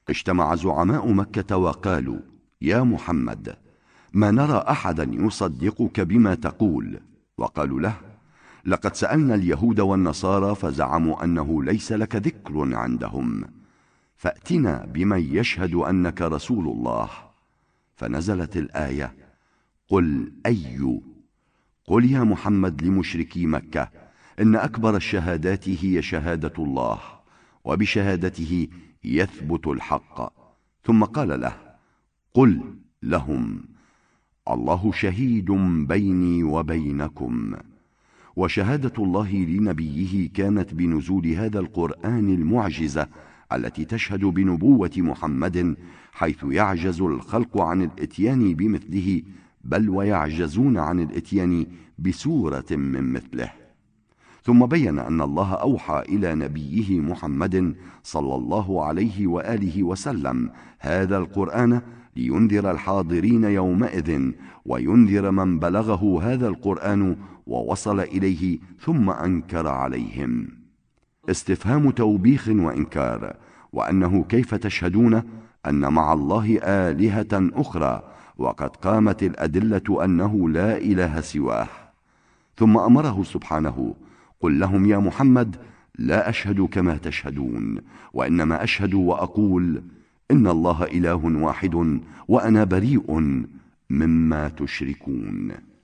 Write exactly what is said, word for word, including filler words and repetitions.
اجتمع زعماء مكة وقالوا: يا محمد، ما نرى أحدا يصدقك بما تقول. وقالوا له: لقد سألنا اليهود والنصارى فزعموا أنه ليس لك ذكر عندهم، فأتنا بمن يشهد أنك رسول الله. فنزلت الآية: قل أي قل يا محمد لمشركي مكة: إن أكبر الشهادات هي شهادة الله، وبشهادته يثبت الحق. ثم قال له: قل لهم: الله شهيد بيني وبينكم. وشهادة الله لنبيه كانت بنزول هذا القرآن المعجزة التي تشهد بنبوة محمد، حيث يعجز الخلق عن الاتيان بمثله، بل ويعجزون عن الاتيان بسورة من مثله. ثم بين أن الله أوحى إلى نبيه محمد صلى الله عليه وآله وسلم هذا القرآن لينذر الحاضرين يومئذ، وينذر من بلغه هذا القرآن ووصل إليه ثم أنكر عليهم. استفهام توبيخ وإنكار، وأنه كيف تشهدون أن مع الله آلهة أخرى وقد قامت الأدلة أنه لا إله سواه. ثم أمره سبحانه: قل لهم يا محمد: لا أشهد كما تشهدون، وإنما أشهد وأقول إن الله إله واحد وأنا بريء مما تشركون.